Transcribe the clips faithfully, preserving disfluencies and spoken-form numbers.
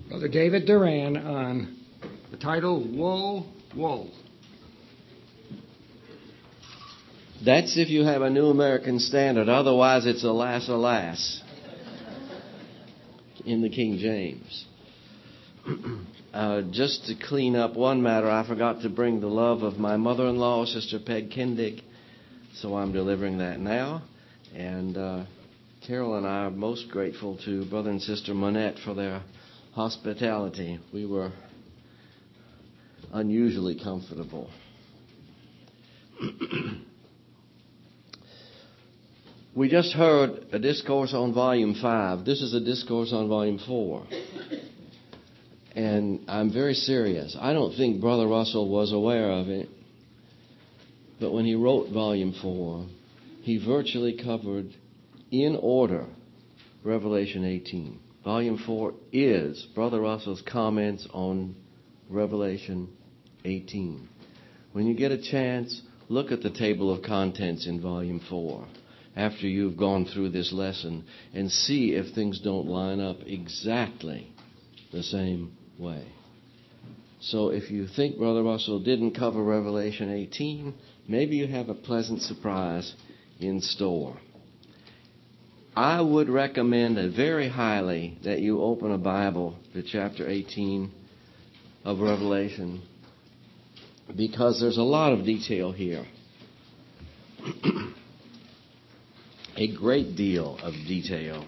Brother David Duran on the title, Woe, Woe. That's if you have a New American Standard. Otherwise, it's alas, alas in the King James. uh, just to clean up one matter, I forgot to bring the love of my mother-in-law, Sister Peg Kindig, so I'm delivering that now. And uh, Carol and I are most grateful to Brother and Sister Monette for their hospitality. We were unusually comfortable. We just heard a discourse on Volume five. This is a discourse on Volume four. And I'm very serious. I don't think Brother Russell was aware of it. But when he wrote Volume four, he virtually covered, in order, Revelation eighteen. Volume four is Brother Russell's comments on Revelation eighteen. When you get a chance, look at the table of contents in Volume four after you've gone through this lesson and see if things don't line up exactly the same way. So if you think Brother Russell didn't cover Revelation eighteen, maybe you have a pleasant surprise in store. I would recommend it very highly that you open a Bible to chapter eighteen of Revelation, because there's a lot of detail here. A great deal of detail.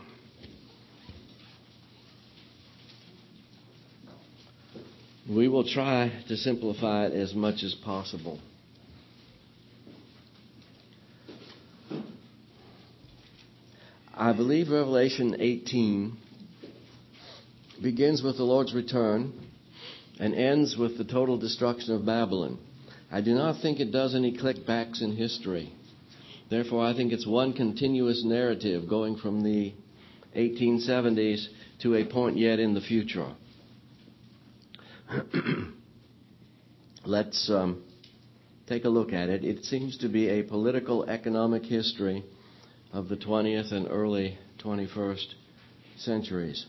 We will try to simplify it as much as possible. I believe Revelation eighteen begins with the Lord's return and ends with the total destruction of Babylon. I do not think it does any clickbacks in history. Therefore, I think it's one continuous narrative going from the eighteen seventies to a point yet in the future. Let's um, take a look at it. It seems to be a political economic history of the twentieth and early twenty-first centuries.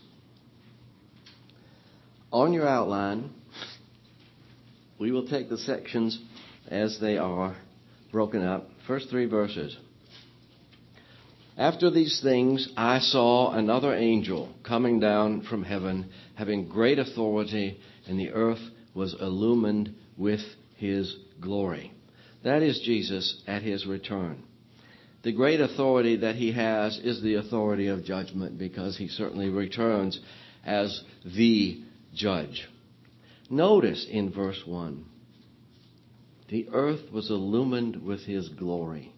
On your outline, we will take the sections as they are broken up. First three verses. After these things, I saw another angel coming down from heaven, having great authority, and the earth was illumined with his glory. That is Jesus at his return. The great authority that he has is the authority of judgment, because he certainly returns as the judge. Notice in verse one, the earth was illumined with his glory.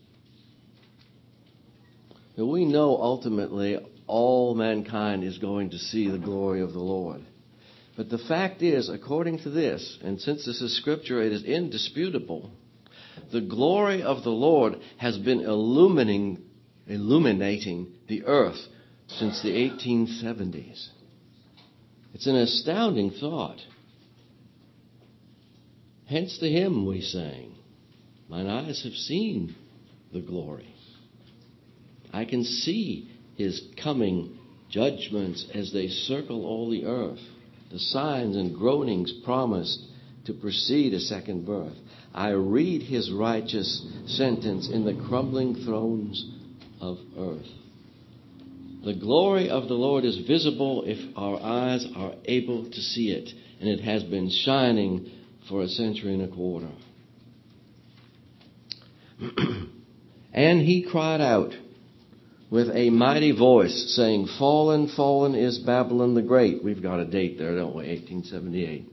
Now, we know ultimately all mankind is going to see the glory of the Lord. But the fact is, according to this, and since this is Scripture, it is indisputable, the glory of the Lord has been illuminating, illuminating the earth since the eighteen seventies. It's an astounding thought. Hence the hymn we sang, "Mine eyes have seen the glory." I can see his coming judgments as they circle all the earth, the signs and groanings promised to precede a second birth. I read his righteous sentence in the crumbling thrones of earth. The glory of the Lord is visible if our eyes are able to see it, and it has been shining for a century and a quarter. And he cried out with a mighty voice, saying, "Fallen, fallen is Babylon the Great." We've got a date there, don't we? eighteen seventy-eight.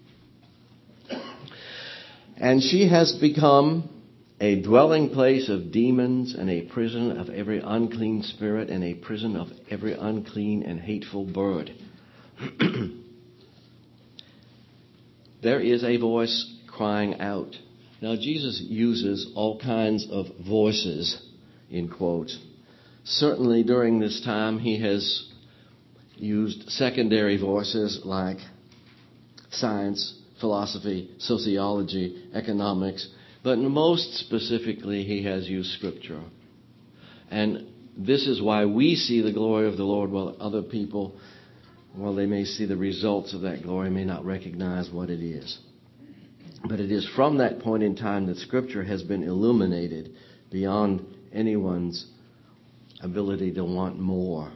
"And she has become a dwelling place of demons and a prison of every unclean spirit and a prison of every unclean and hateful bird." There is a voice crying out. Now, Jesus uses all kinds of voices, in quotes. Certainly during this time, he has used secondary voices like science, philosophy, sociology, economics, but most specifically, he has used Scripture. And this is why we see the glory of the Lord while other people while they may see the results of that glory, may not recognize what it is. But it is from that point in time that Scripture has been illuminated beyond anyone's ability to want more.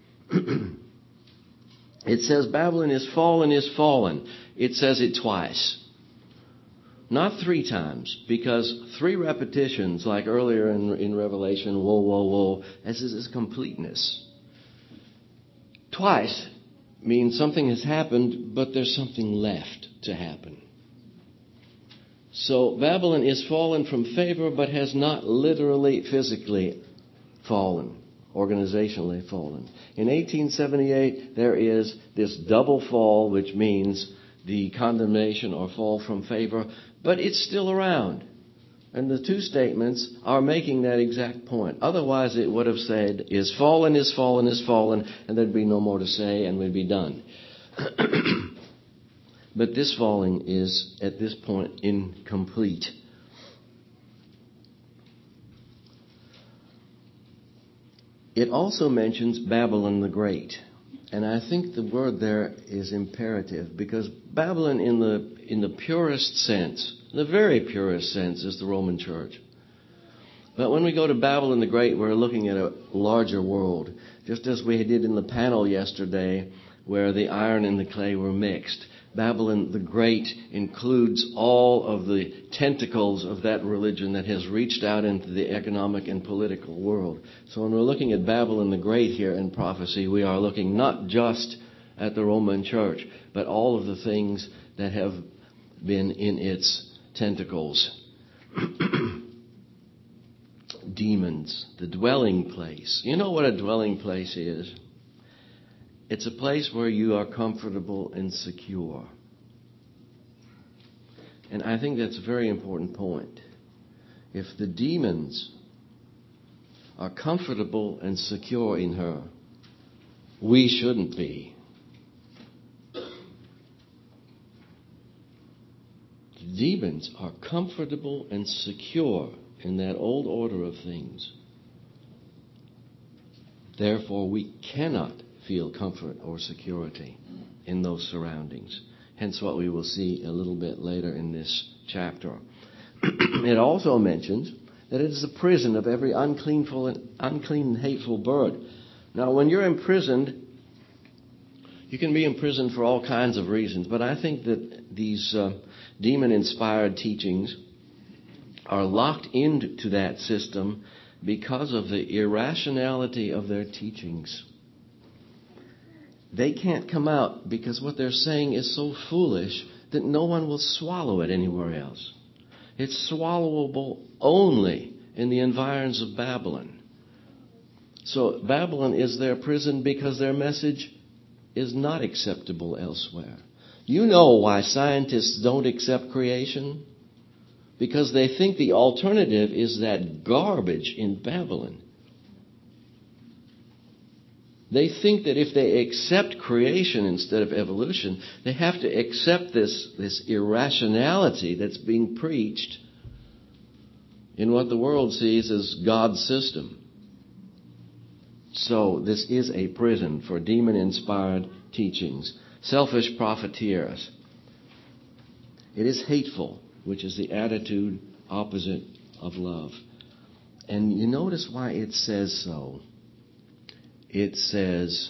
It says Babylon is fallen, is fallen. It says it twice. Not three times, because three repetitions, like earlier in, in Revelation, woe, woe, woe, this is completeness. Twice means something has happened, but there's something left to happen. So Babylon is fallen from favor, but has not literally, physically fallen, organizationally fallen. In eighteen seventy-eight, there is this double fall, which means the condemnation or fall from favor, but it's still around. And the two statements are making that exact point. Otherwise, it would have said, is fallen, is fallen, is fallen, and there'd be no more to say, and we'd be done. But this falling is, at this point, incomplete. It also mentions Babylon the Great. And I think the word there is imperative, because Babylon in the in the purest sense, the very purest sense, is the Roman Church. But when we go to Babylon the Great, we're looking at a larger world, just as we did in the panel yesterday, where the iron and the clay were mixed. Babylon the Great includes all of the tentacles of that religion that has reached out into the economic and political world. So when we're looking at Babylon the Great here in prophecy, we are looking not just at the Roman Church, but all of the things that have been in its tentacles. Demons, the dwelling place. You know what a dwelling place is? It's a place where you are comfortable and secure. And I think that's a very important point. If the demons are comfortable and secure in her, we shouldn't be. The demons are comfortable and secure in that old order of things. Therefore, we cannot feel comfort or security in those surroundings. Hence what we will see a little bit later in this chapter. It also mentions that it is a prison of every uncleanful and unclean and hateful bird. Now, when you're imprisoned, you can be imprisoned for all kinds of reasons, but I think that these uh, demon-inspired teachings are locked into that system because of the irrationality of their teachings. They can't come out because what they're saying is so foolish that no one will swallow it anywhere else. It's swallowable only in the environs of Babylon. So Babylon is their prison because their message is not acceptable elsewhere. You know why scientists don't accept creation? Because they think the alternative is that garbage in Babylon. They think that if they accept creation instead of evolution, they have to accept this, this irrationality that's being preached in what the world sees as God's system. So this is a prison for demon-inspired teachings. Selfish profiteers. It is hateful, which is the attitude opposite of love. And you notice why it says so. It says,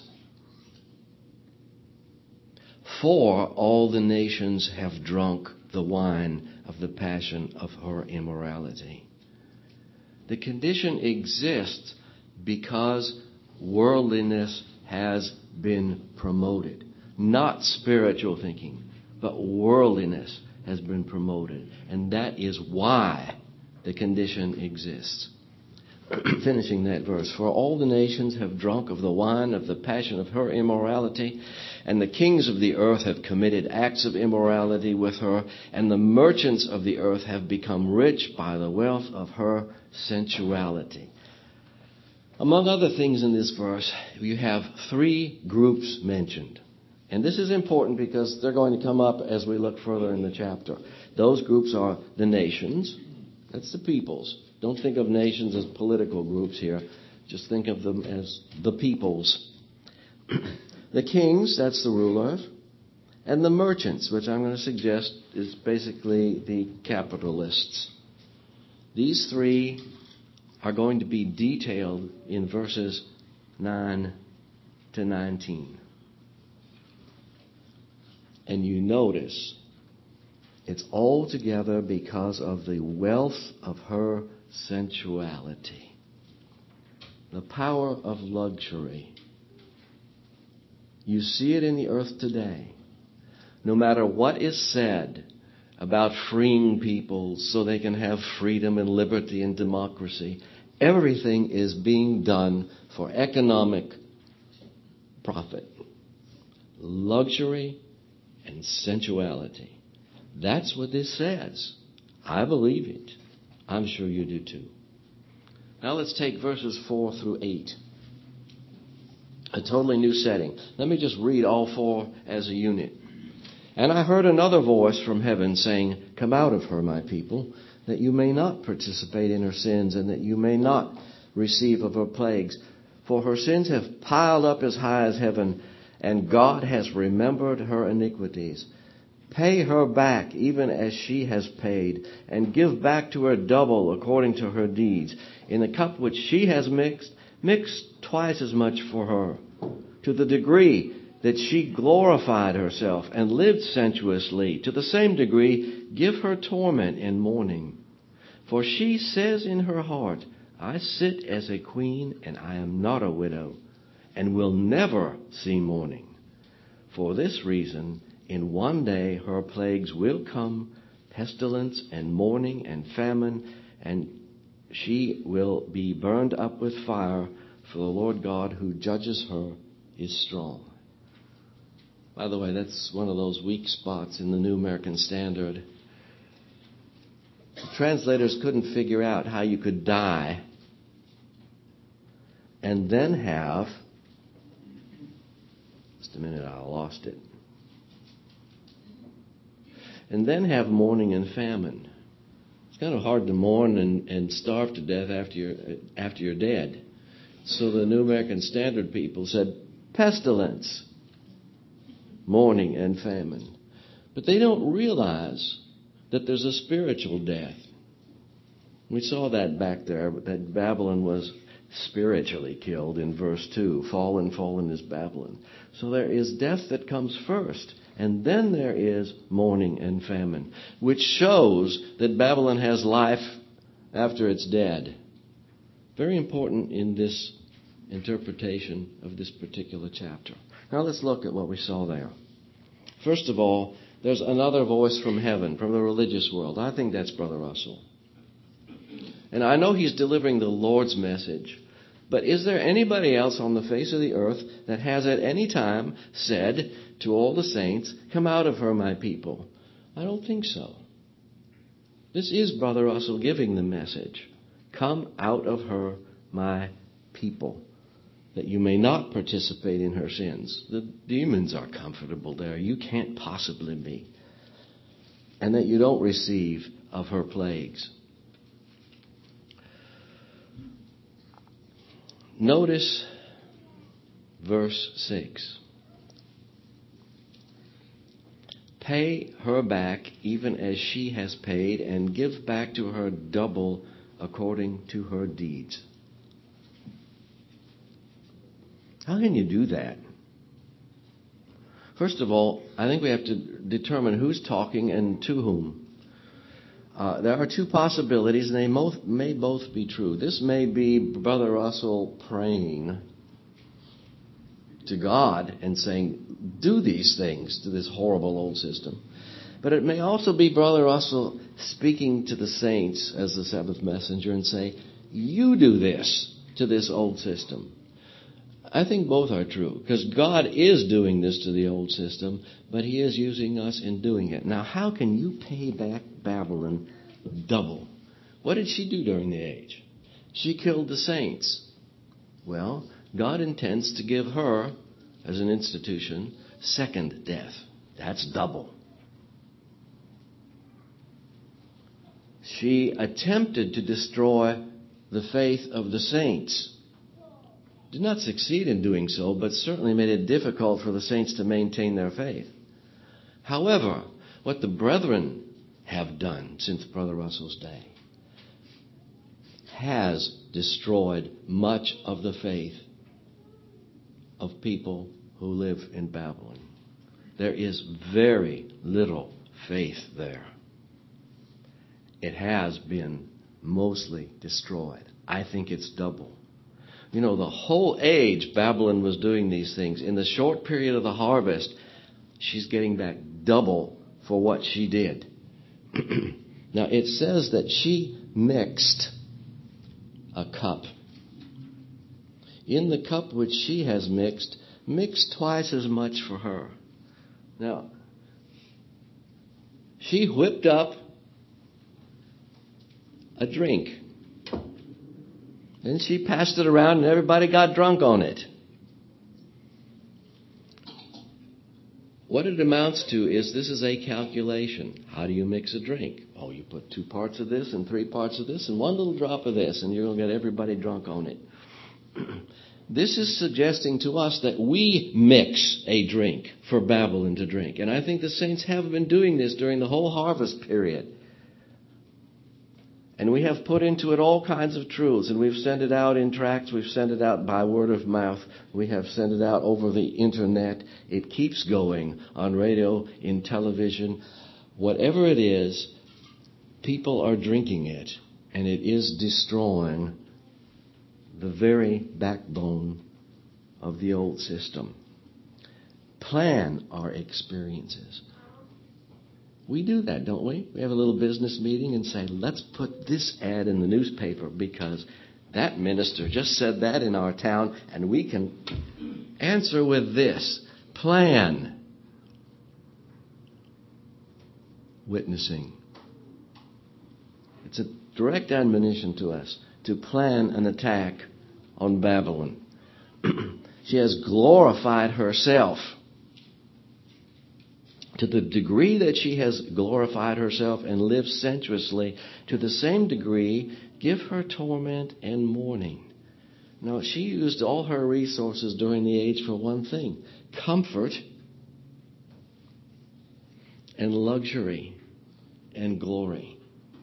for all the nations have drunk the wine of the passion of her immorality. The condition exists because worldliness has been promoted. Not spiritual thinking, but worldliness has been promoted. And that is why the condition exists. Finishing that verse. For all the nations have drunk of the wine of the passion of her immorality, and the kings of the earth have committed acts of immorality with her, and the merchants of the earth have become rich by the wealth of her sensuality. Among other things in this verse, you have three groups mentioned. And this is important because they're going to come up as we look further in the chapter. Those groups are the nations. That's the peoples. Don't think of nations as political groups here. Just think of them as the peoples. The kings, that's the rulers, and the merchants, which I'm going to suggest is basically the capitalists. These three are going to be detailed in verses nine to nineteen. And you notice it's all together because of the wealth of her sensuality, the power of luxury. You see it in the earth today. No matter what is said about freeing people so they can have freedom and liberty and democracy, everything is being done for economic profit, luxury, and sensuality. That's what this says. I believe it. I'm sure you do too. Now let's take verses four through eight. A totally new setting. Let me just read all four as a unit. And I heard another voice from heaven saying, "Come out of her, my people, that you may not participate in her sins, and that you may not receive of her plagues. For her sins have piled up as high as heaven, and God has remembered her iniquities. Pay her back even as she has paid, and give back to her double according to her deeds. In the cup which she has mixed, mix twice as much for her. To the degree that she glorified herself and lived sensuously, to the same degree give her torment and mourning. For she says in her heart, I sit as a queen, and I am not a widow, and will never see mourning. For this reason, in one day her plagues will come, pestilence and mourning and famine, and she will be burned up with fire, for the Lord God who judges her is strong." By the way, that's one of those weak spots in the New American Standard. The translators couldn't figure out how you could die and then have, just a minute, I lost it, and then have mourning and famine. It's kind of hard to mourn and, and starve to death after you're, after you're dead. So the New American Standard people said, pestilence, mourning and famine. But they don't realize that there's a spiritual death. We saw that back there, that Babylon was spiritually killed in verse two. Fallen, fallen is Babylon. So there is death that comes first, and then there is mourning and famine, which shows that Babylon has life after it's dead. Very important in this interpretation of this particular chapter. Now let's look at what we saw there. First of all, there's another voice from heaven, from the religious world. I think that's Brother Russell. And I know he's delivering the Lord's message. But is there anybody else on the face of the earth that has at any time said to all the saints, "Come out of her, my people"? I don't think so. This is Brother Russell giving the message. Come out of her, my people, that you may not participate in her sins. The demons are comfortable there. You can't possibly be. And that you don't receive of her plagues. Notice verse six. Pay her back even as she has paid, and give back to her double according to her deeds. How can you do that? First of all, I think we have to determine who's talking and to whom. Uh, there are two possibilities, and they both, may both be true. This may be Brother Russell praying to God and saying, do these things to this horrible old system. But it may also be Brother Russell speaking to the saints as the seventh messenger and say, you do this to this old system. I think both are true, because God is doing this to the old system, but He is using us in doing it. Now, how can you pay back Babylon double? What did she do during the age? She killed the saints. Well, God intends to give her, as an institution, second death. That's double. She attempted to destroy the faith of the saints. Did not succeed in doing so, but certainly made it difficult for the saints to maintain their faith. However, what the brethren have done since Brother Russell's day has destroyed much of the faith of people who live in Babylon. There is very little faith there. It has been mostly destroyed. I think it's double. You know, the whole age Babylon was doing these things. In the short period of the harvest, she's getting back double for what she did. Now, it says that she mixed a cup. In the cup which she has mixed, mixed twice as much for her. Now, she whipped up a drink. Then she passed it around and everybody got drunk on it. What it amounts to is this is a calculation. How do you mix a drink? Oh, you put two parts of this and three parts of this and one little drop of this, and you're going to get everybody drunk on it. This is suggesting to us that we mix a drink for Babylon to drink. And I think the saints have been doing this during the whole harvest period. And we have put into it all kinds of truths. And we've sent it out in tracts. We've sent it out by word of mouth. We have sent it out over the internet. It keeps going on radio, in television. Whatever it is, people are drinking it. And it is destroying the very backbone of the old system. Plan our experiences. We do that, don't we? We have a little business meeting and say, let's put this ad in the newspaper because that minister just said that in our town, and we can answer with this. Plan. Witnessing. It's a direct admonition to us to plan an attack on Babylon. She has glorified herself. To the degree that she has glorified herself and lived sensuously, to the same degree, give her torment and mourning. Now, she used all her resources during the age for one thing: comfort and luxury and glory.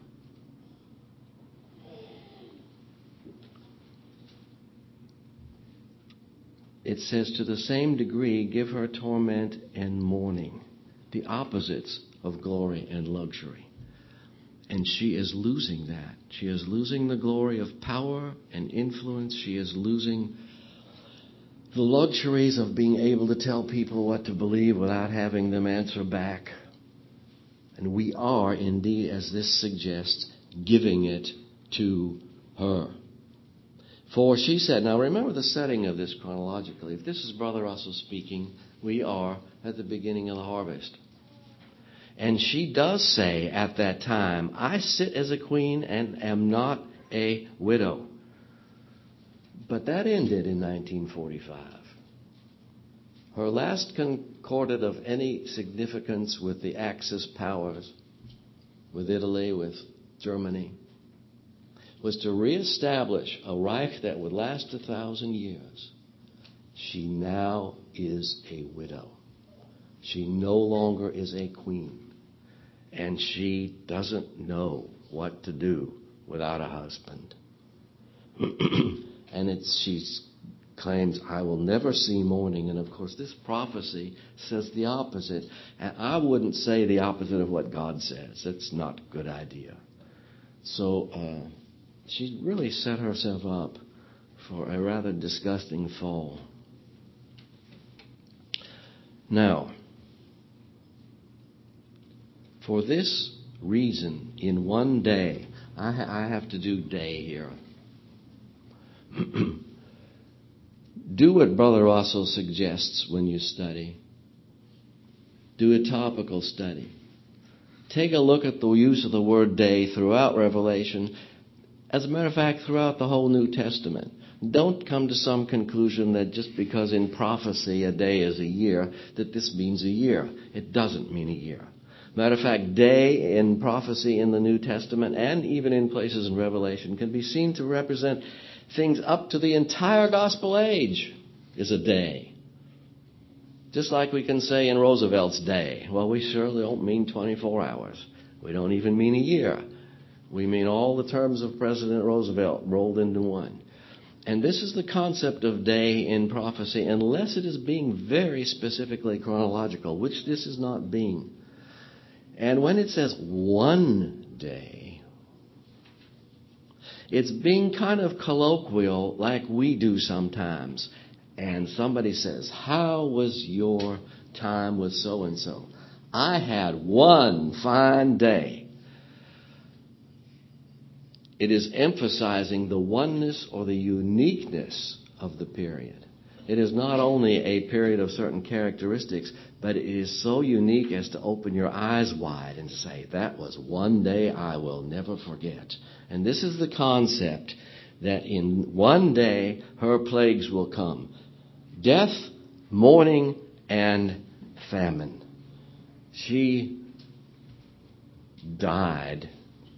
It says, to the same degree, give her torment and mourning. The opposites of glory and luxury. And she is losing that. She is losing the glory of power and influence. She is losing the luxuries of being able to tell people what to believe without having them answer back. And we are, indeed, as this suggests, giving it to her. For she said, now remember the setting of this chronologically. If this is Brother Russell speaking, we are at the beginning of the harvest. And she does say at that time, I sit as a queen and am not a widow. But that ended in nineteen forty-five. Her last concordat of any significance with the Axis powers, with Italy, with Germany, was to reestablish a Reich that would last a thousand years. She now is a widow. She no longer is a queen. And she doesn't know what to do without a husband. And it's, she claims, I will never see mourning. And of course, this prophecy says the opposite. And I wouldn't say the opposite of what God says. That's not a good idea. So uh, she really set herself up for a rather disgusting fall. Now, for this reason, in one day, I, ha- I have to do day here. Do what Brother Russell suggests when you study. Do a topical study. Take a look at the use of the word day throughout Revelation. As a matter of fact, throughout the whole New Testament. Don't come to some conclusion that just because in prophecy a day is a year, that this means a year. It doesn't mean a year. Matter of fact, day in prophecy in the New Testament and even in places in Revelation can be seen to represent things up to the entire gospel age is a day. Just like we can say in Roosevelt's day, well, we surely don't mean twenty-four hours. We don't even mean a year. We mean all the terms of President Roosevelt rolled into one. And this is the concept of day in prophecy, unless it is being very specifically chronological, which this is not being. And when it says one day, it's being kind of colloquial like we do sometimes. And somebody says, how was your time with so-and-so? I had one fine day. It is emphasizing the oneness or the uniqueness of the period. It is not only a period of certain characteristics, but it is so unique as to open your eyes wide and say, that was one day I will never forget. And this is the concept that in one day her plagues will come. Death, mourning, and famine. She died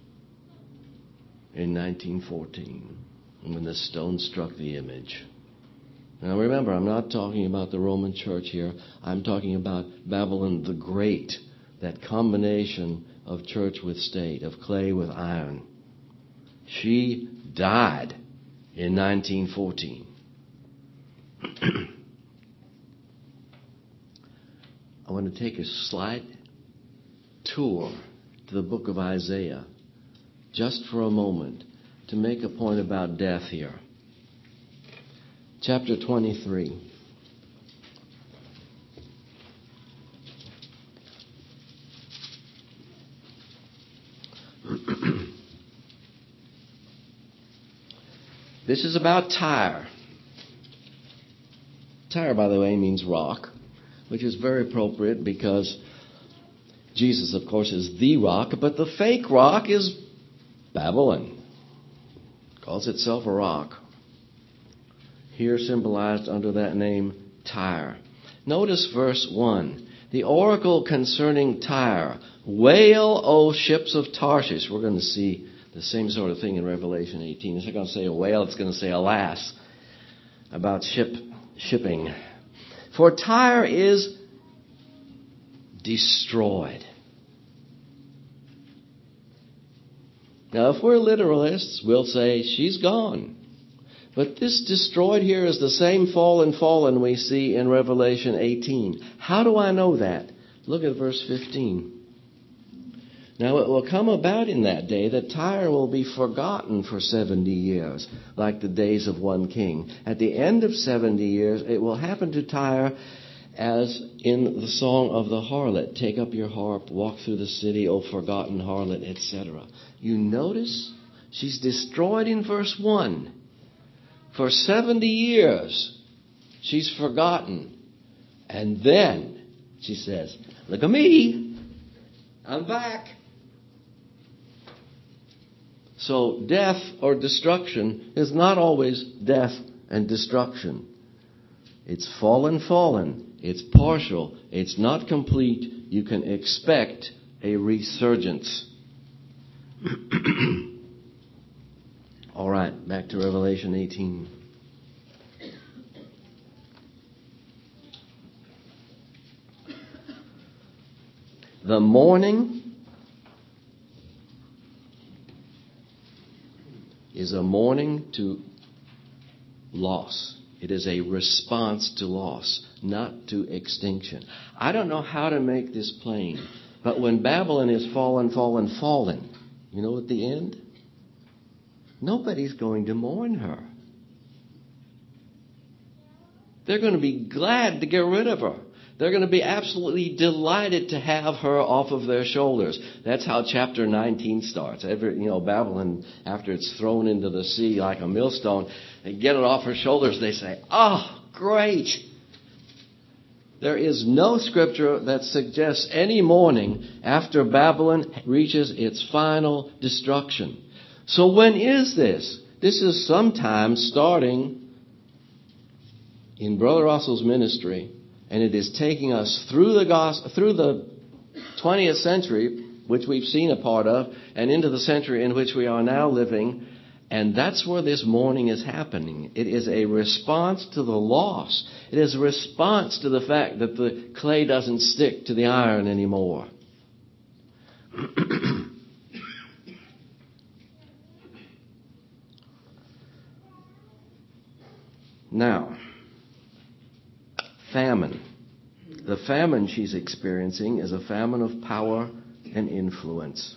in nineteen fourteen when the stone struck the image. Now remember, I'm not talking about the Roman Church here. I'm talking about Babylon the Great, that combination of church with state, of clay with iron. She died in nineteen fourteen. I want to take a slight tour to the book of Isaiah just for a moment to make a point about death here. Chapter twenty-three. This is about Tyre. Tyre, by the way, means rock, which is very appropriate because Jesus, of course, is the rock, but the fake rock is Babylon. Calls itself a rock. Here symbolized under that name, Tyre. Notice verse one. The oracle concerning Tyre. Wail, O ships of Tarshish. We're going to see the same sort of thing in Revelation eighteen. It's not going to say a wail, it's going to say alas about ship shipping. For Tyre is destroyed. Now, if we're literalists, we'll say she's gone. But this destroyed here is the same fallen fallen we see in Revelation eighteen. How do I know that? Look at verse fifteen. Now it will come about in that day that Tyre will be forgotten for seventy years, like the days of one king. At the end of seventy years, it will happen to Tyre as in the song of the harlot. Take up your harp, walk through the city, O forgotten harlot, et cetera. You notice she's destroyed in verse one. For seventy years, she's forgotten. And then she says, look at me, I'm back. So death or destruction is not always death and destruction. It's fallen, fallen. It's partial. It's not complete. You can expect a resurgence. All right, back to Revelation eighteen. The mourning is a mourning to loss. It is a response to loss, not to extinction. I don't know how to make this plain, but when Babylon is fallen, fallen, fallen, you know at the end? Nobody's going to mourn her. They're going to be glad to get rid of her. They're going to be absolutely delighted to have her off of their shoulders. That's how chapter nineteen starts. Every, you know, Babylon, after it's thrown into the sea like a millstone, they get it off her shoulders. They say, oh, great. There is no scripture that suggests any mourning after Babylon reaches its final destruction. So when is this? This is sometime starting in Brother Russell's ministry. And it is taking us through the gospel, through the twentieth century, which we've seen a part of, and into the century in which we are now living. And that's where this mourning is happening. It is a response to the loss. It is a response to the fact that the clay doesn't stick to the iron anymore. Now, famine. The famine she's experiencing is a famine of power and influence.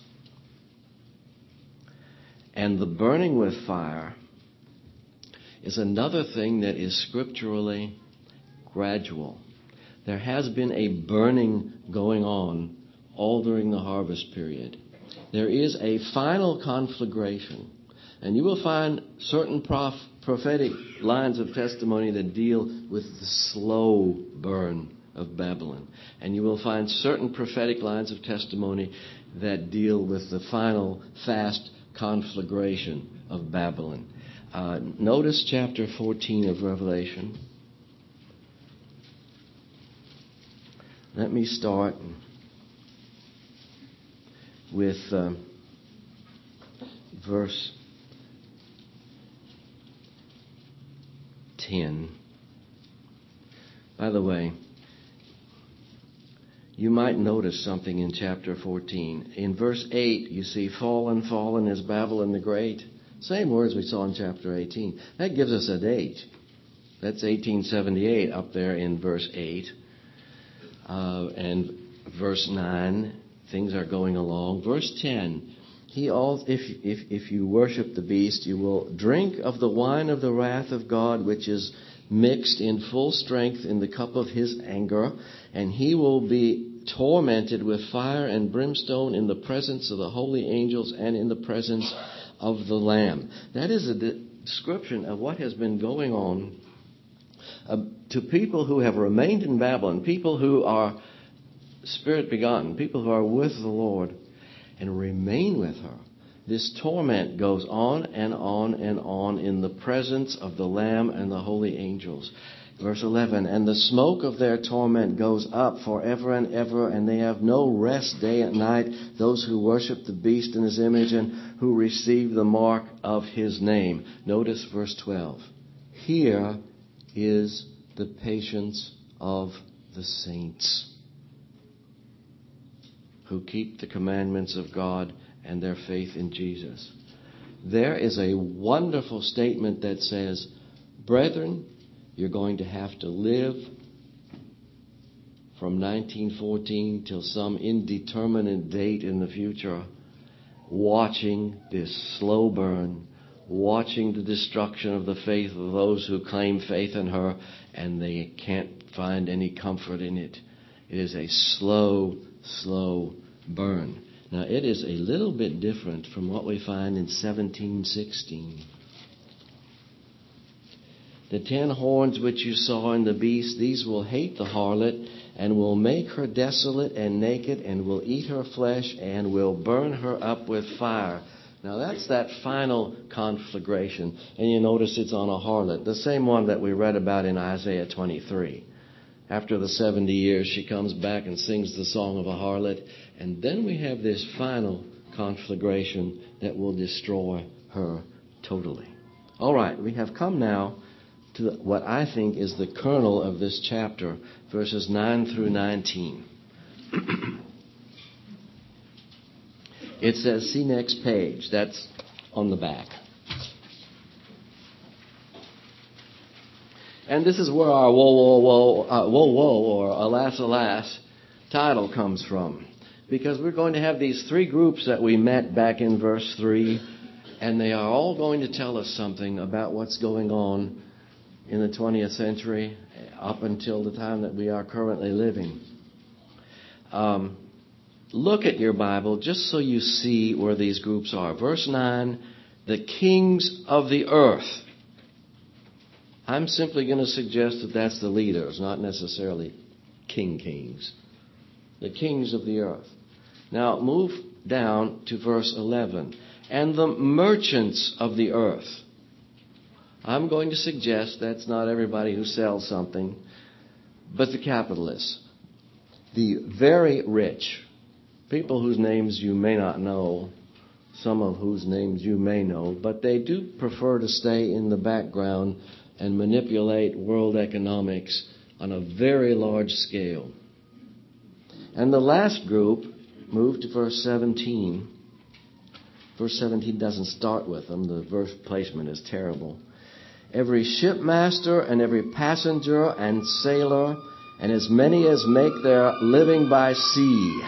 And the burning with fire is another thing that is scripturally gradual. There has been a burning going on all during the harvest period. There is a final conflagration. And you will find certain prof- prophetic lines of testimony that deal with the slow burn of Babylon. And you will find certain prophetic lines of testimony that deal with the final fast conflagration of Babylon. Uh, notice chapter fourteen of Revelation. Let me start with uh, verse ten. By the way, you might notice something in chapter fourteen. In verse eight, you see, fallen, fallen is Babylon the Great. Same words we saw in chapter eighteen. That gives us a date. That's eighteen seventy-eight up there in verse eight. Uh, and verse nine, things are going along. Verse ten, he all, if, if, if you worship the beast, you will drink of the wine of the wrath of God, which is mixed in full strength in the cup of his anger, and he will be tormented with fire and brimstone in the presence of the holy angels and in the presence of the Lamb. That is a de- description of what has been going on uh, to people who have remained in Babylon, people who are spirit begotten, people who are with the Lord and remain with her. This torment goes on and on and on in the presence of the Lamb and the holy angels. Verse eleven, and the smoke of their torment goes up forever and ever, and they have no rest day and night, those who worship the beast in his image and who receive the mark of his name. Notice verse twelve. Here is the patience of the saints who keep the commandments of God and their faith in Jesus. There is a wonderful statement that says, brethren, you're going to have to live from nineteen fourteen till some indeterminate date in the future, watching this slow burn, watching the destruction of the faith of those who claim faith in her, and they can't find any comfort in it. It is a slow, slow burn. Now, it is a little bit different from what we find in seventeen sixteen. The ten horns which you saw in the beast, these will hate the harlot, and will make her desolate and naked, and will eat her flesh, and will burn her up with fire. Now, that's that final conflagration. And you notice it's on a harlot, the same one that we read about in Isaiah twenty-three. After the seventy years, she comes back and sings the song of a harlot. And then we have this final conflagration that will destroy her totally. All right, we have come now to what I think is the kernel of this chapter, verses nine through nineteen. It says, see next page. That's on the back. And this is where our whoa, whoa, whoa, uh, whoa, whoa, or alas, alas title comes from. Because we're going to have these three groups that we met back in verse three, and they are all going to tell us something about what's going on in the twentieth century up until the time that we are currently living. Um, look at your Bible just so you see where these groups are. Verse nine, the kings of the earth. I'm simply going to suggest that that's the leaders, not necessarily king kings. The kings of the earth. Now move down to verse eleven. And the merchants of the earth. I'm going to suggest that's not everybody who sells something, but the capitalists. The very rich. People whose names you may not know. some of whose names you may know, but they do prefer to stay in the background and manipulate world economics on a very large scale. And the last group, move to verse seventeen. Verse seventeen doesn't start with them. The verse placement is terrible. Every shipmaster and every passenger and sailor, and as many as make their living by sea.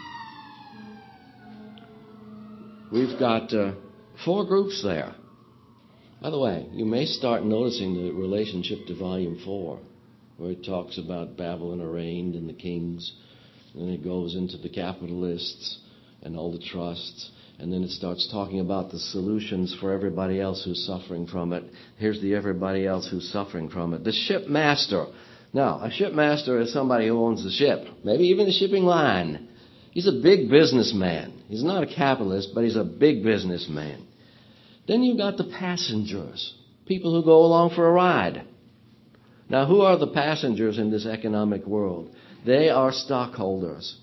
We've got uh, four groups there. By the way, you may start noticing the relationship to volume four, where it talks about Babylon arraigned and the kings, and then it goes into the capitalists and all the trusts, and then it starts talking about the solutions for everybody else who's suffering from it. Here's the everybody else who's suffering from it. The shipmaster. Now, a shipmaster is somebody who owns the ship, maybe even the shipping line. He's a big businessman. He's not a capitalist, but he's a big businessman. Then you've got the passengers, people who go along for a ride. Now, who are the passengers in this economic world? They are stockholders.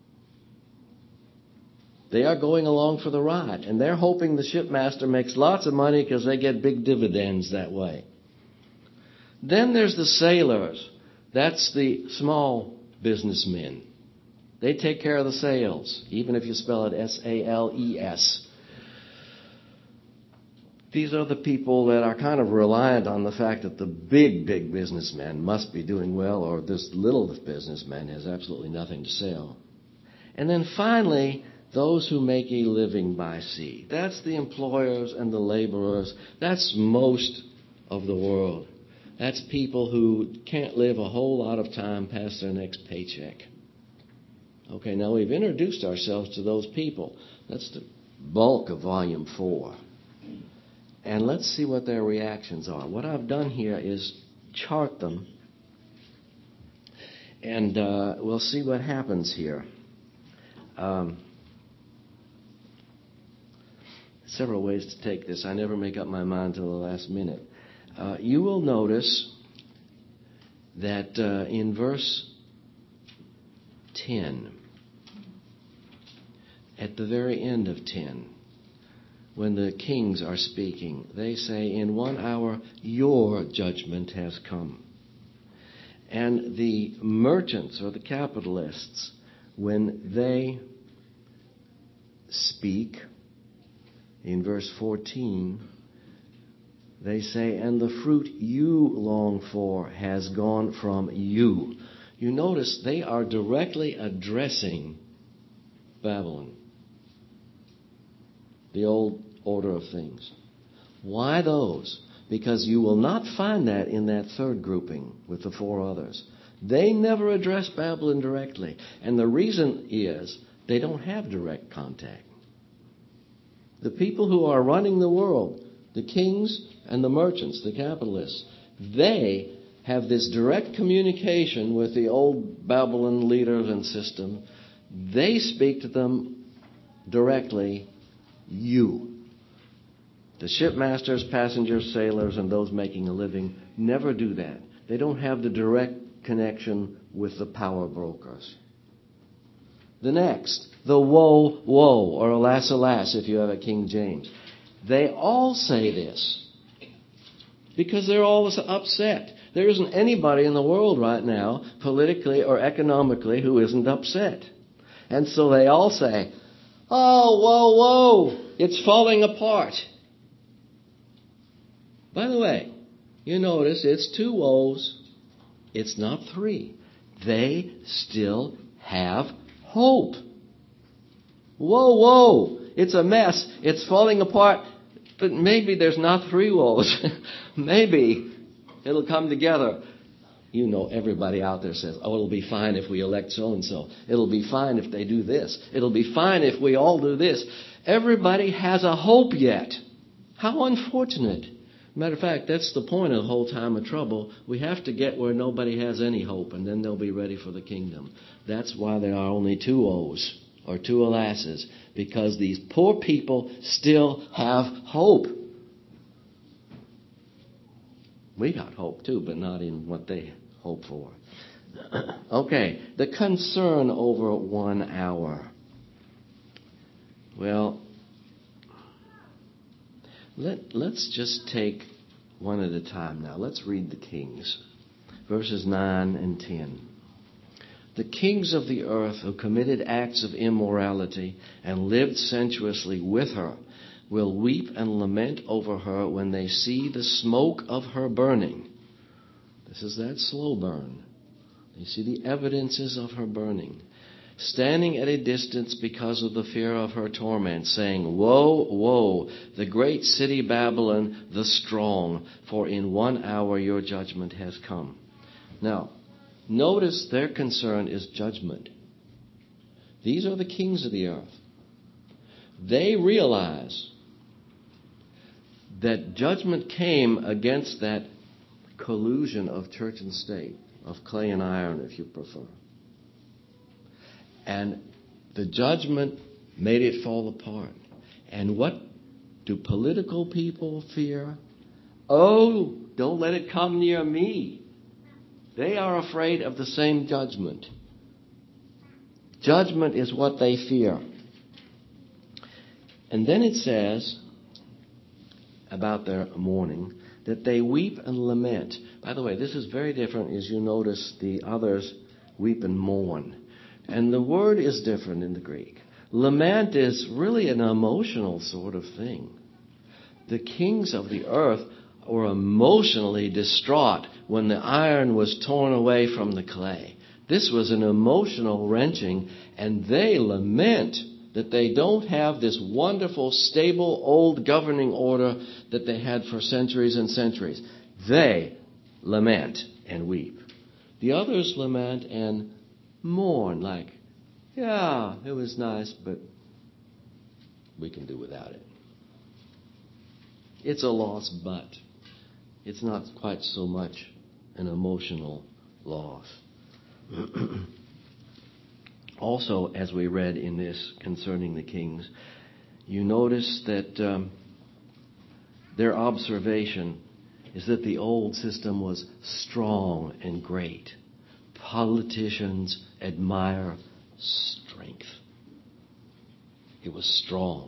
They are going along for the ride, and they're hoping the shipmaster makes lots of money because they get big dividends that way. Then there's the sailors. That's the small businessmen. They take care of the sails, even if you spell it S A L E S. These are the people that are kind of reliant on the fact that the big, big businessman must be doing well, or this little businessman has absolutely nothing to sell. And then finally, those who make a living by sea. That's the employers and the laborers. That's most of the world. That's people who can't live a whole lot of time past their next paycheck. Okay, now we've introduced ourselves to those people. That's the bulk of volume four. And let's see what their reactions are. What I've done here is chart them. And uh, we'll see what happens here. Um, several ways to take this. I never make up my mind till the last minute. Uh, you will notice that uh, in verse ten, at the very end of ten, when the kings are speaking, they say, in one hour your judgment has come. And the merchants or the capitalists, when they speak, in verse fourteen, they say, and the fruit you long for has gone from you. You notice they are directly addressing Babylon, the old order of things. Why those? Because you will not find that in that third grouping with the four others. They never address Babylon directly. And the reason is they don't have direct contact. The people who are running the world, the kings and the merchants, the capitalists, they have this direct communication with the old Babylon leaders and system. They speak to them directly, you. The shipmasters, passengers, sailors, and those making a living never do that. They don't have the direct connection with the power brokers. The next, the woe, woe, or alas, alas, if you have a King James. They all say this because they're all upset. There isn't anybody in the world right now, politically or economically, who isn't upset. And so they all say, oh, whoa, whoa, it's falling apart. By the way, you notice it's two woes. It's not three. They still have hope. Whoa, whoa, it's a mess. It's falling apart. But maybe there's not three woes. Maybe it'll come together. You know, everybody out there says, oh, it'll be fine if we elect so-and-so. It'll be fine if they do this. It'll be fine if we all do this. Everybody has a hope yet. How unfortunate. Matter of fact, that's the point of the whole time of trouble. We have to get where nobody has any hope, and then they'll be ready for the kingdom. That's why there are only two O's, or two alasses, because these poor people still have hope. We got hope too, but not in what they hope for. Okay, the concern over one hour. Well, Let, let's just take one at a time now. Let's read the kings. Verses nine and ten. The kings of the earth who committed acts of immorality and lived sensuously with her will weep and lament over her when they see the smoke of her burning. This is that slow burn. They see the evidences of her burning. Standing at a distance because of the fear of her torment, saying, Woe, woe, the great city Babylon, the strong, for in one hour your judgment has come. Now, notice their concern is judgment. These are the kings of the earth. They realize that judgment came against that collusion of church and state, of clay and iron, if you prefer. And the judgment made it fall apart. And what do political people fear? Oh, don't let it come near me. They are afraid of the same judgment. Judgment is what they fear. And then it says about their mourning that they weep and lament. By the way, this is very different as you notice the others weep and mourn. And the word is different in the Greek. Lament is really an emotional sort of thing. The kings of the earth were emotionally distraught when the iron was torn away from the clay. This was an emotional wrenching, and they lament that they don't have this wonderful, stable, old governing order that they had for centuries and centuries. They lament and weep. The others lament and mourn, like, yeah, it was nice, but we can do without it. It's a loss, but it's not quite so much an emotional loss. Also, as we read in this concerning the kings, you notice that um, their observation is that the old system was strong and great. Politicians admire strength. It was strong.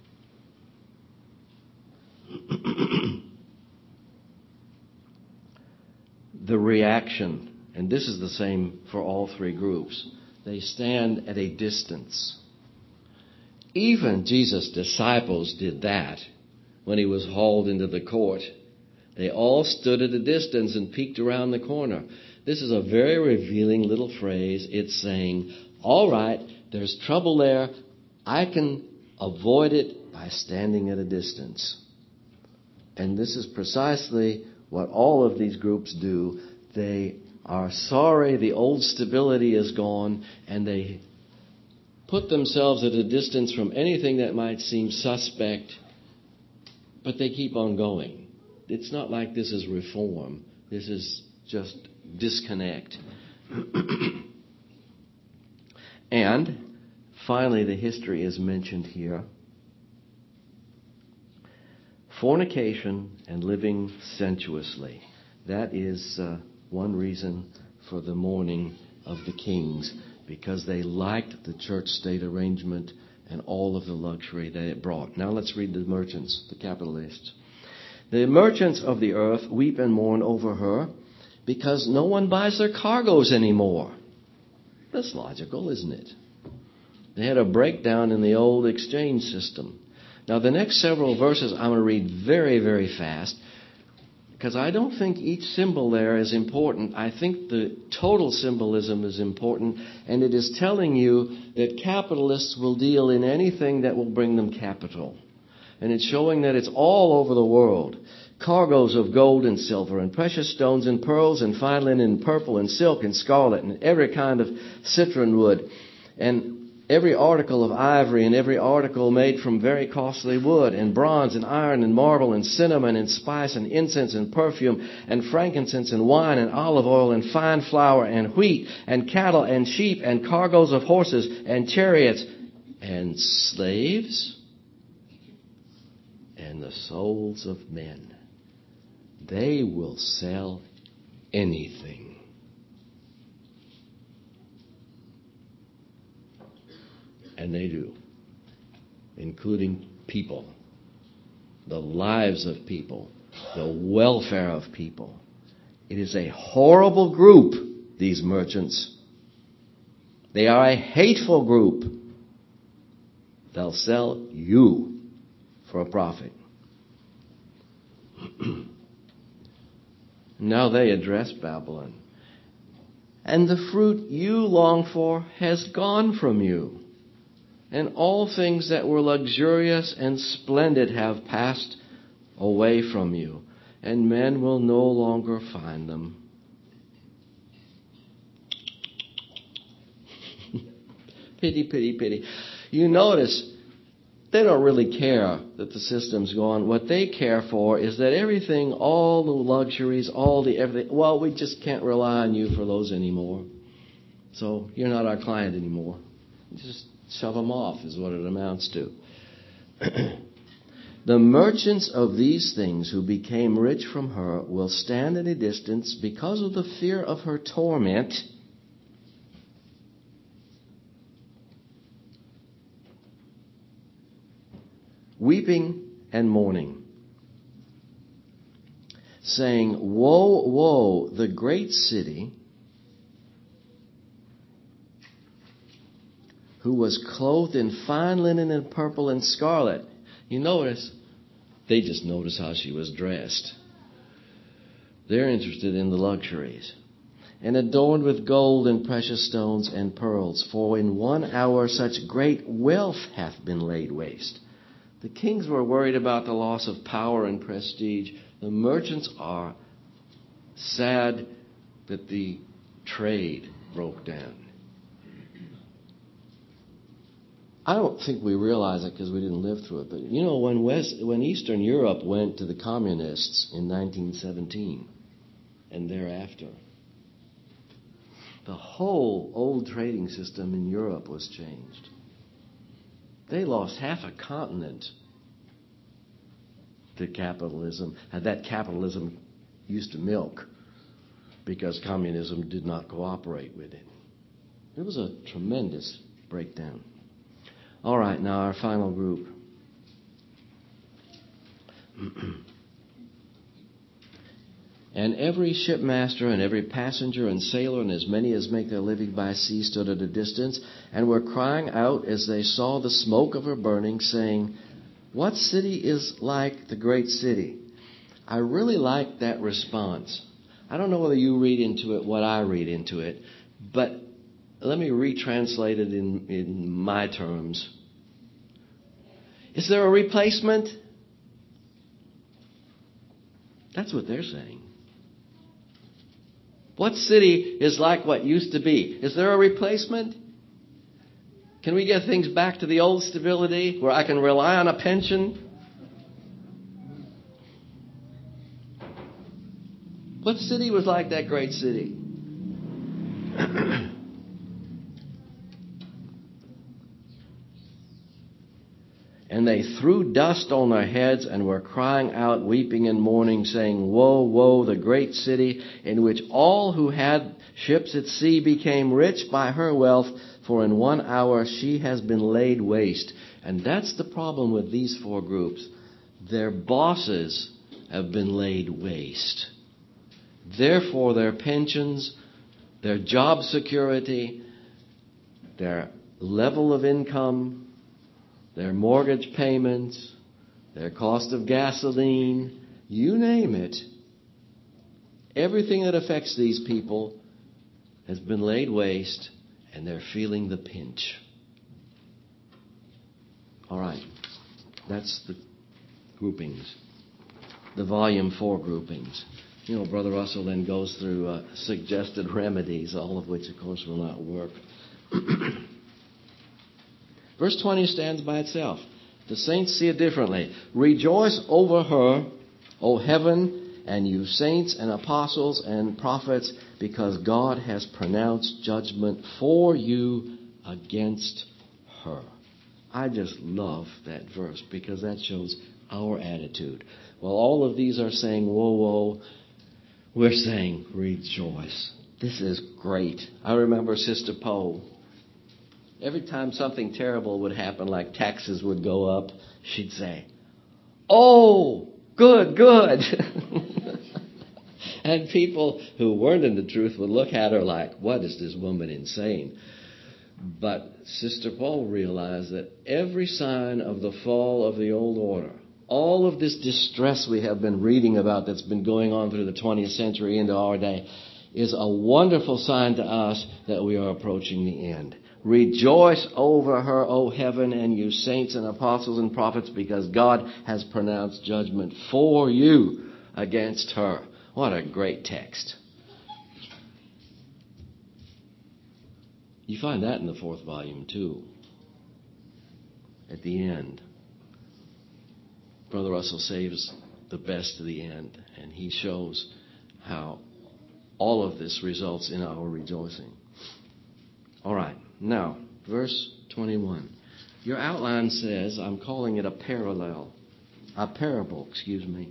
The reaction, and this is the same for all three groups, they stand at a distance. Even Jesus' disciples did that when he was hauled into the court. They all stood at a distance and peeked around the corner. This is a very revealing little phrase. It's saying, all right, there's trouble there. I can avoid it by standing at a distance. And this is precisely what all of these groups do. They are sorry the old stability is gone, and they put themselves at a distance from anything that might seem suspect, but they keep on going. It's not like this is reform. This is just disconnect. And finally, the history is mentioned here. Fornication and living sensuously. That is uh, one reason for the mourning of the kings, because they liked the church-state arrangement and all of the luxury that it brought. Now let's read the merchants, the capitalists. The merchants of the earth weep and mourn over her because no one buys their cargoes anymore. That's logical, isn't it? They had a breakdown in the old exchange system. Now, the next several verses I'm going to read very, very fast, because I don't think each symbol there is important. I think the total symbolism is important, and it is telling you that capitalists will deal in anything that will bring them capital. And it's showing that it's all over the world. Cargoes of gold and silver and precious stones and pearls and fine linen and purple and silk and scarlet and every kind of citron wood and every article of ivory and every article made from very costly wood and bronze and iron and marble and cinnamon and spice and incense and perfume and frankincense and wine and olive oil and fine flour and wheat and cattle and sheep and cargoes of horses and chariots and slaves and the souls of men. They will sell anything. And they do, including people. the lives of people, the welfare of people. It is a horrible group, these merchants. They are a hateful group. They'll sell you for a profit. Now they address Babylon. And the fruit you long for has gone from you. And all things that were luxurious and splendid have passed away from you. And men will no longer find them. Pity, pity, pity. You notice they don't really care that the system's gone. What they care for is that everything, all the luxuries, all the everything, well, we just can't rely on you for those anymore. So you're not our client anymore. Just shove them off is what it amounts to. The merchants of these things who became rich from her will stand at a distance because of the fear of her torment. Weeping and mourning, saying, Woe, woe, the great city who was clothed in fine linen and purple and scarlet. You notice, they just notice how she was dressed. They're interested in the luxuries. And adorned with gold and precious stones and pearls, for in one hour such great wealth hath been laid waste. The kings were worried about the loss of power and prestige. The merchants are sad that the trade broke down. I don't think we realize it because we didn't live through it. But you know, when West, when Eastern Europe went to the communists in nineteen seventeen and thereafter, the whole old trading system in Europe was changed. They lost half a continent to capitalism, and that capitalism used to milk because communism did not cooperate with it. It was a tremendous breakdown. All right, now our final group. And every shipmaster and every passenger and sailor and as many as make their living by sea stood at a distance and were crying out as they saw the smoke of her burning, saying, What city is like the great city? I really like that response. I don't know whether you read into it what I read into it, but let me retranslate it in, in my terms. Is there a replacement? That's what they're saying. What city is like what used to be? Is there a replacement? Can we get things back to the old stability where I can rely on a pension? What city was like that great city? And they threw dust on their heads and were crying out, weeping and mourning, saying, Woe, woe, the great city in which all who had ships at sea became rich by her wealth, for in one hour she has been laid waste. And that's the problem with these four groups. Their bosses have been laid waste. Therefore, their pensions, their job security, their level of income, their mortgage payments, their cost of gasoline, you name it. Everything that affects these people has been laid waste, and they're feeling the pinch. All right. That's the groupings. The volume four groupings. You know, Brother Russell then goes through uh, suggested remedies, all of which, of course, will not work. Verse twenty stands by itself. The saints see it differently. Rejoice over her, O heaven, and you saints and apostles and prophets, because God has pronounced judgment for you against her. I just love that verse because that shows our attitude. While all of these are saying, woe, woe, we're saying, rejoice. This is great. I remember Sister Poe. Every time something terrible would happen, like taxes would go up, she'd say, Oh, good, good. And people who weren't in the truth would look at her like, what is this woman insane? But Sister Paul realized that every sign of the fall of the old order, all of this distress we have been reading about that's been going on through the twentieth century into our day, is a wonderful sign to us that we are approaching the end. Rejoice over her, O heaven, and you saints and apostles and prophets, because God has pronounced judgment for you against her. What a great text. You find that in the fourth volume, too. At the end, Brother Russell saves the best to the end, and he shows how all of this results in our rejoicing. All right, now, verse twenty-one. Your outline says, I'm calling it a parallel, a parable, excuse me.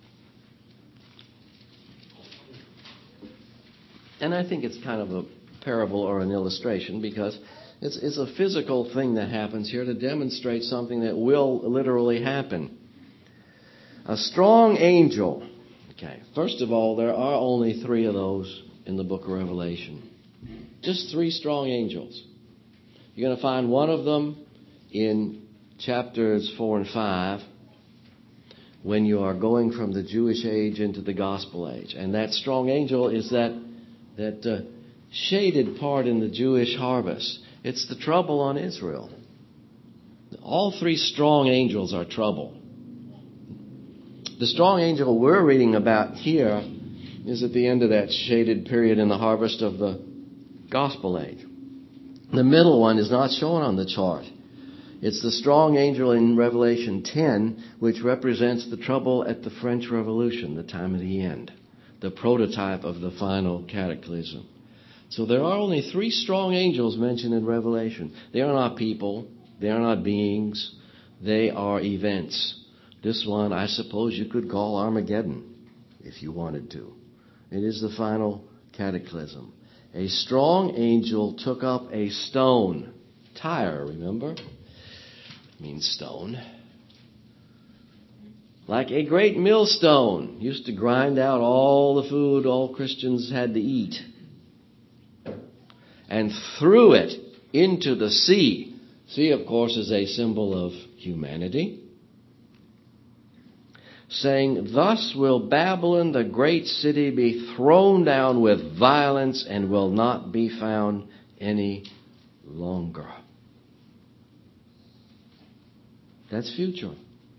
And I think it's kind of a parable or an illustration because it's, it's a physical thing that happens here to demonstrate something that will literally happen. A strong angel. Okay, first of all, there are only three of those in the book of Revelation. Just three strong angels. You're going to find one of them in chapters four and five when you are going from the Jewish age into the gospel age. And that strong angel is that, that uh, shaded part in the Jewish harvest. It's the trouble on Israel. All three strong angels are trouble. The strong angel we're reading about here is at the end of that shaded period in the harvest of the gospel age. The middle one is not shown on the chart. It's the strong angel in Revelation ten, which represents the trouble at the French Revolution, the time of the end, the prototype of the final cataclysm. So there are only three strong angels mentioned in Revelation. They are not people. They are not beings. They are events. This one, I suppose you could call Armageddon, if you wanted to. It is the final cataclysm. A strong angel took up a stone. Tyre, remember? Means stone. Like a great millstone. Used to grind out all the food all Christians had to eat. And threw it into the sea. Sea, of course, is a symbol of humanity. Saying, thus will Babylon, the great city, be thrown down with violence and will not be found any longer. That's future.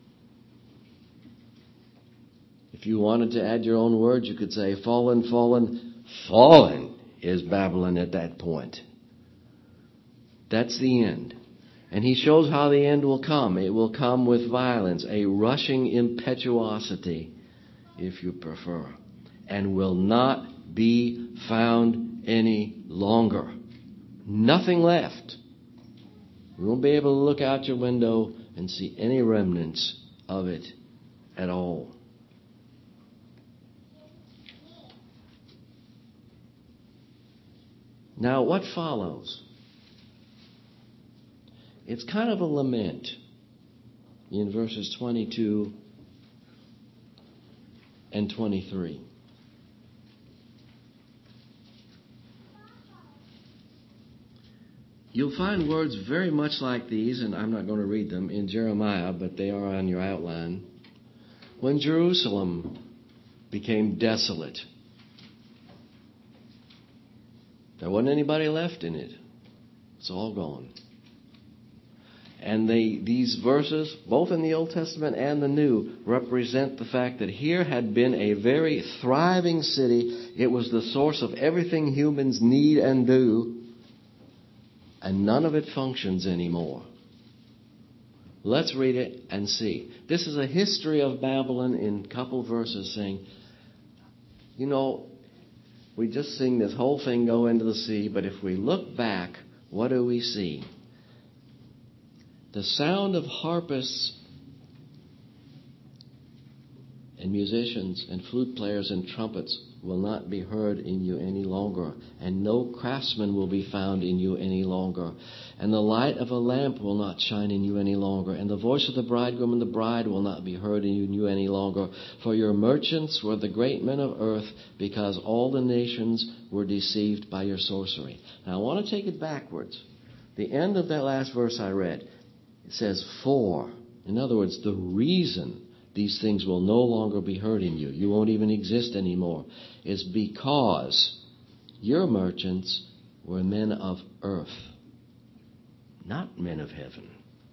If you wanted to add your own words, you could say, fallen, fallen, fallen is Babylon at that point. That's the end. And he shows how the end will come. It will come with violence, a rushing impetuosity, if you prefer, and will not be found any longer. Nothing left. You won't be able to look out your window and see any remnants of it at all. Now, what follows? It's kind of a lament in verses twenty-two and twenty-three. You'll find words very much like these, and I'm not going to read them, in Jeremiah, but they are on your outline. When Jerusalem became desolate, there wasn't anybody left in it. It's all gone. And they, these verses, both in the Old Testament and the New, represent the fact that here had been a very thriving city. It was the source of everything humans need and do. And none of it functions anymore. Let's read it and see. This is a history of Babylon in a couple verses saying, you know, we just sing this whole thing go into the sea, but if we look back, what do we see? The sound of harpists and musicians and flute players and trumpets will not be heard in you any longer, and no craftsman will be found in you any longer. And the light of a lamp will not shine in you any longer, and the voice of the bridegroom and the bride will not be heard in you any longer. For your merchants were the great men of earth, because all the nations were deceived by your sorcery. Now I want to take it backwards. The end of that last verse I read, it says, for. In other words, the reason these things will no longer be heard in you, you won't even exist anymore, is because your merchants were men of earth, not men of heaven.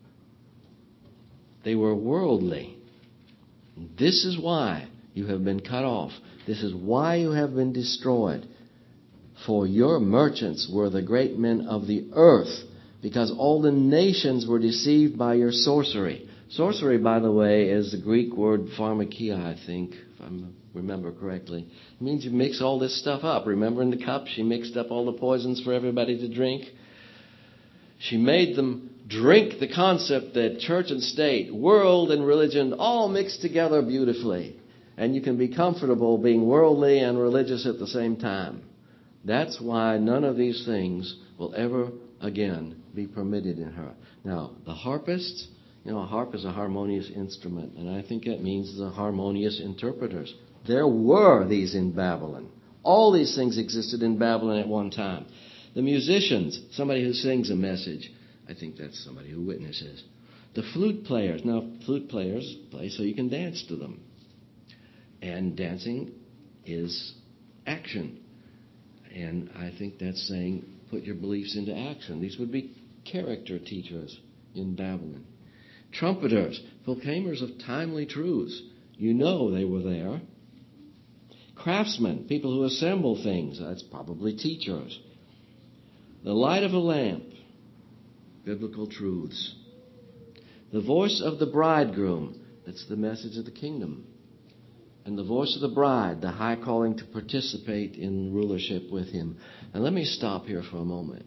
They were worldly. This is why you have been cut off. This is why you have been destroyed. For your merchants were the great men of the earth, because all the nations were deceived by your sorcery. Sorcery, by the way, is the Greek word pharmakia, I think, if I remember correctly. It means you mix all this stuff up. Remember in the cup, she mixed up all the poisons for everybody to drink? She made them drink the concept that church and state, world and religion, all mixed together beautifully. And you can be comfortable being worldly and religious at the same time. That's why none of these things will ever again be permitted in her. Now, the harpists, you know, a harp is a harmonious instrument, and I think that means the harmonious interpreters. There were these in Babylon. All these things existed in Babylon at one time. The musicians, somebody who sings a message, I think that's somebody who witnesses. The flute players, now flute players play so you can dance to them. And dancing is action. And I think that's saying put your beliefs into action. These would be character teachers in Babylon. Trumpeters, proclaimers of timely truths. You know they were there. Craftsmen, people who assemble things. That's probably teachers. The light of a lamp, biblical truths. The voice of the bridegroom, that's the message of the kingdom. And the voice of the bride, the high calling to participate in rulership with him. And let me stop here for a moment.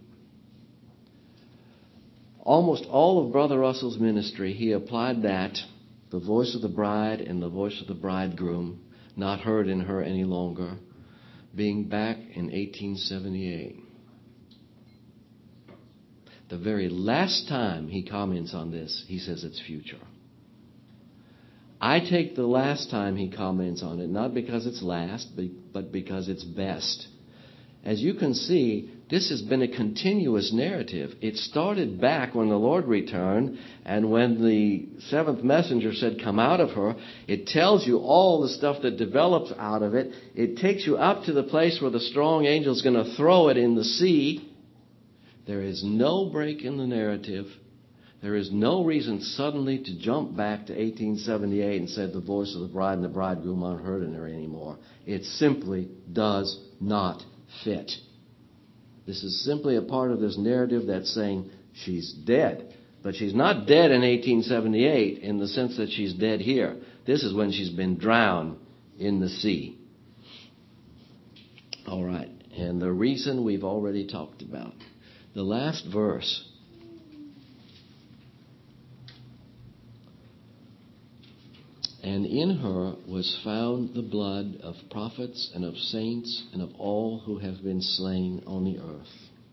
Almost all of Brother Russell's ministry, he applied that, the voice of the bride and the voice of the bridegroom, not heard in her any longer, being back in eighteen seventy-eight. The very last time he comments on this, he says it's future. I take the last time he comments on it, not because it's last, but because it's best. As you can see, this has been a continuous narrative. It started back when the Lord returned, and when the seventh messenger said, come out of her, it tells you all the stuff that develops out of it. It takes you up to the place where the strong angel is going to throw it in the sea. There is no break in the narrative. There is no reason suddenly to jump back to eighteen seventy-eight and say the voice of the bride and the bridegroom aren't heard in her anymore. It simply does not fit. This is simply a part of this narrative that's saying she's dead. But she's not dead in eighteen seventy-eight in the sense that she's dead here. This is when she's been drowned in the sea. All right. And the reason we've already talked about. The last verse. And in her was found the blood of prophets and of saints and of all who have been slain on the earth.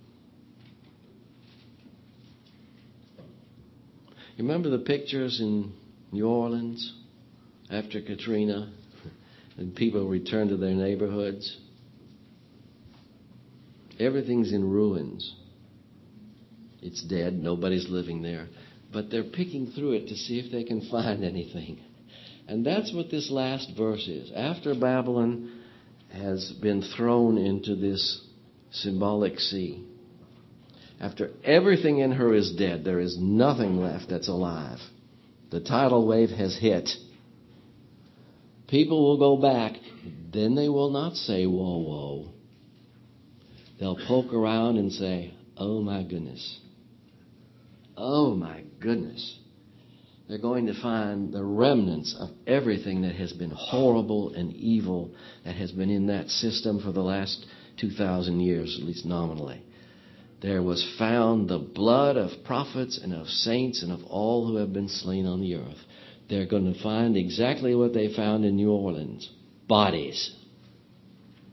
You remember the pictures in New Orleans after Katrina? And people returned to their neighborhoods. Everything's in ruins. It's dead. Nobody's living there. But they're picking through it to see if they can find anything. And that's what this last verse is. After Babylon has been thrown into this symbolic sea, after everything in her is dead, there is nothing left that's alive. The tidal wave has hit. People will go back. Then they will not say, whoa, whoa. They'll poke around and say, oh my goodness. Oh my goodness. They're going to find the remnants of everything that has been horrible and evil that has been in that system for the last two thousand years, at least nominally. There was found the blood of prophets and of saints and of all who have been slain on the earth. They're going to find exactly what they found in New Orleans. Bodies.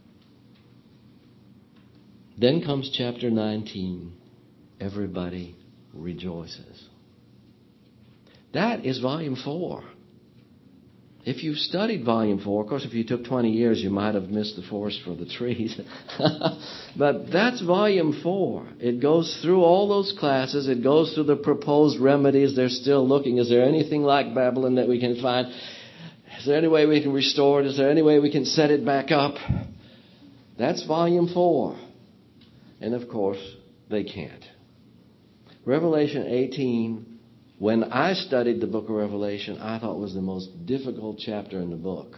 Then comes chapter nineteen. Everybody rejoices. That is volume four. If you've studied volume four, of course, if you took twenty years, you might have missed the forest for the trees. But that's volume four. It goes through all those classes. It goes through the proposed remedies. They're still looking. Is there anything like Babylon that we can find? Is there any way we can restore it? Is there any way we can set it back up? That's volume four. And of course, they can't. Revelation eighteen, when I studied the book of Revelation, I thought was the most difficult chapter in the book.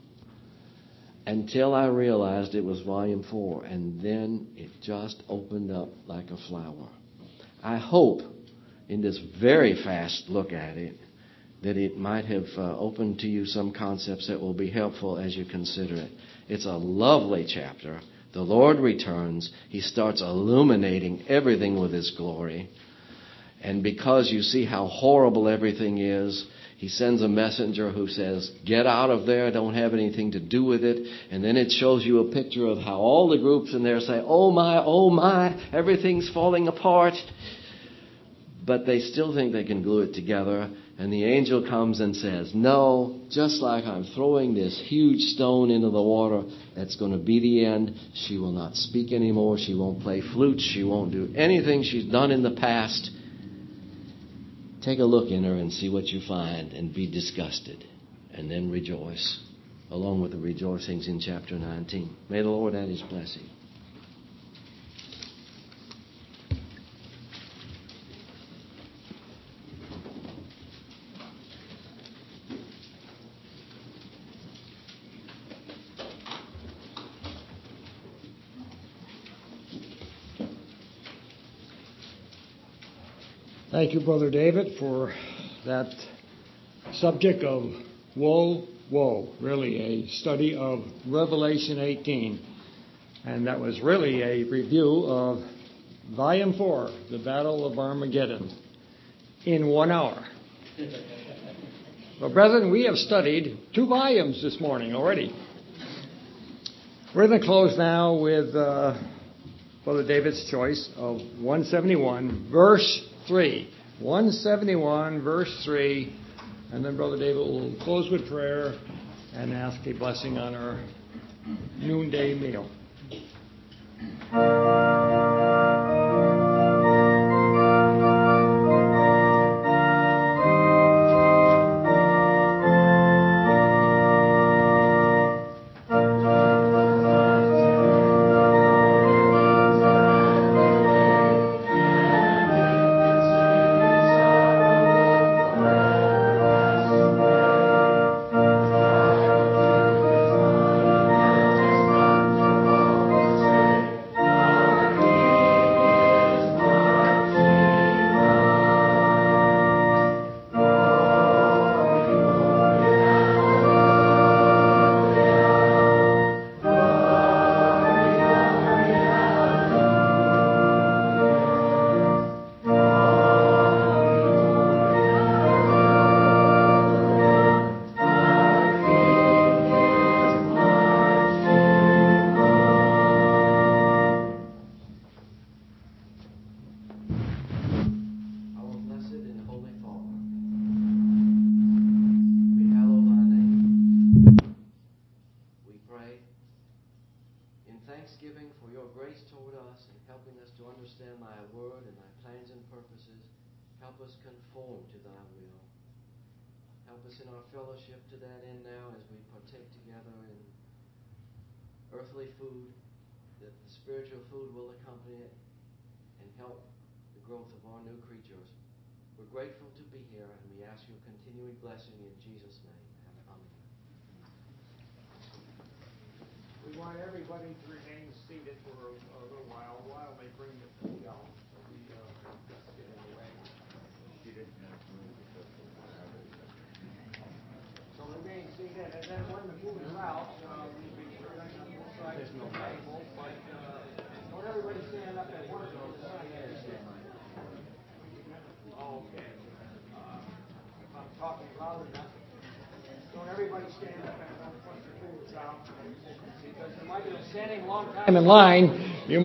Until I realized it was volume four. And then it just opened up like a flower. I hope in this very fast look at it that it might have uh, opened to you some concepts that will be helpful as you consider it. It's a lovely chapter. The Lord returns. He starts illuminating everything with His glory. And because you see how horrible everything is, He sends a messenger who says, get out of there, don't have anything to do with it. And then it shows you a picture of how all the groups in there say, oh my, oh my, everything's falling apart. But they still think they can glue it together. And the angel comes and says, no, just like I'm throwing this huge stone into the water, that's going to be the end. She will not speak anymore. She won't play flute. She won't do anything she's done in the past. Take a look in her and see what you find and be disgusted. And then rejoice, along with the rejoicings in chapter nineteen. May the Lord add His blessing. Thank you, Brother David, for that subject of woe, woe. Really a study of Revelation eighteen. And that was really a review of Volume four, The Battle of Armageddon, in one hour. Well, brethren, we have studied two volumes this morning already. We're going to close now with uh, Brother David's choice of one seventy-one, verse three. one seventy-one, verse three. And then Brother David will close with prayer and ask a blessing on our noonday meal. Earthly food, that the spiritual food will accompany it and help the growth of our new creatures. We're grateful to be here, and we ask your continuing blessing in Jesus' name. Amen. We want everybody to remain seated for a, a little while while they bring the food out. So we uh, just get in the way. So remain seated, and then when the food is out, uh, we'll be serving on both sides of the table. But uh, don't everybody stand up at once. Oh, okay. Uh, if I'm talking loud enough, don't everybody stand up at once once the food is out, because you might be standing a long time in line. You